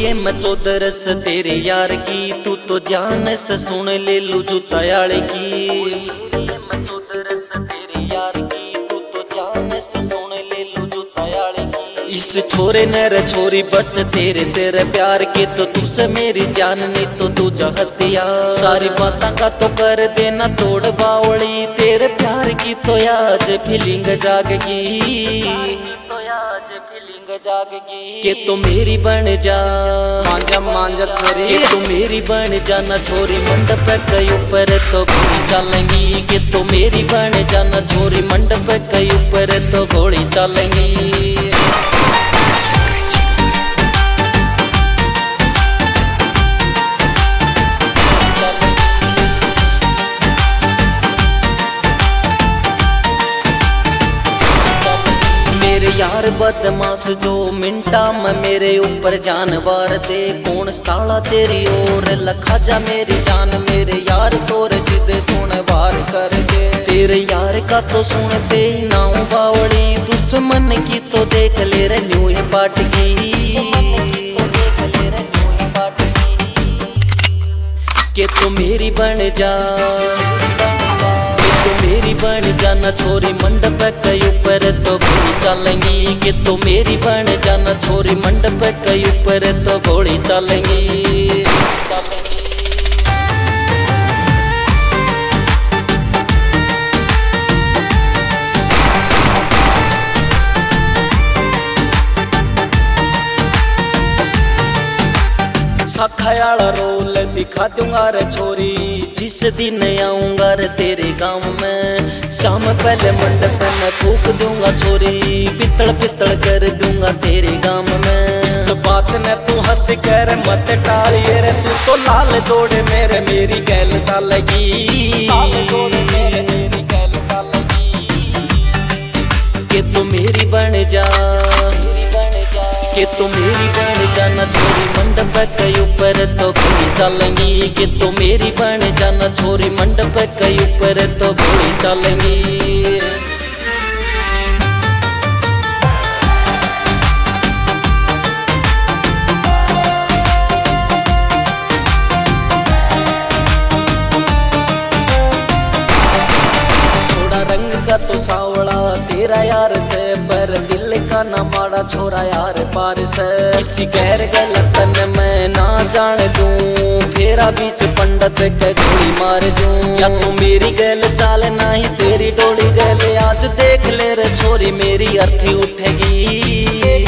मैं चौदह से तेरे यार की, तू तो जान से सुन ले लू जूता याले की। मैं चौदह से तेरे यार की, तू तो जान से सुन ले लू जूता याले की। इस छोरे ने रे छोरी बस तेरे तेरे प्यार के, तो तुझसे मेरी जान नहीं तो तू जहतिया। सारी बातों का तो कर देना तोड़ बावली, तेरे प्यार की तो आज फीलिंग जागगी, जागगी के तो मेरी बन जा। मांझा मांझा छोरी के तो मेरी बन जाना छोरी, मंडप के ऊपर तो घोड़ी चलेंगी। के तो मेरी बन जाना छोरी, मंडप के ऊपर तो घोड़ी चलेंगी। यार बदमाश जो मिंटा में मेरे ऊपर जानवर दे, कौन साला तेरी ओर लखा जा मेरी जान। मेरे यार तोरे सीधे सुन वार कर दे, तेरे यार का तो सुनते ही नाव बावड़ी। दुश्मन की तो देख ले रे न्यू ही पाट की, के तो मेरी बन जा। तो मेरी बन जाना छोरी, मंडप के ऊपर तो घोड़ी चलेंगी। कि तो मेरी बन जाना छोरी, मंडप के ऊपर तो घोड़ी चलेंगी। साखायाला रोल दिखा दूंगा रे छोरी, जिस दिन आऊंगा रे तेरे गांव में। शाम पहले मंडप में फूक दूंगा छोरी, पितल पितल कर दूंगा तेरे गांव में। इस बात ने तू हंस कर मत टालिए रे, तू तो लाल जोड़े मेरे मेरी गैल चलेगी। के तू मेरी बन जा, के तो मेरी बन जाना छोरी, मंडप के ऊपर तो घोड़ी चलेंगी। के तो मेरी बन जाना छोरी, मंडप के ऊपर तो घोड़ी चलेंगी। का तो सावड़ा तेरा यार से, पर दिल का ना माड़ा छोरा यार पार से। इसी गैर गलतन में ना जान दूं, फेरा बीच पंडित के गोली मार दूं। या तू मेरी गैल चाल नहीं तेरी डोली गैल, आज देख ले रे छोरी मेरी अर्थी उठेगी।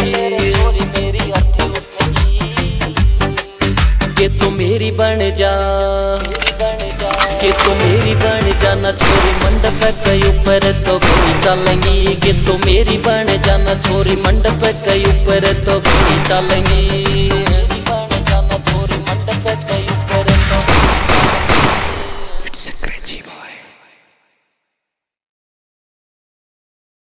के तू मेरी बन जा, के तो मेरी बन जाना छोरी, मंडप के ऊपर तो घोड़ी चलेंगी। के तो मेरी बन जाना छोरी, मंडप के ऊपर तो घोड़ी चलेंगी।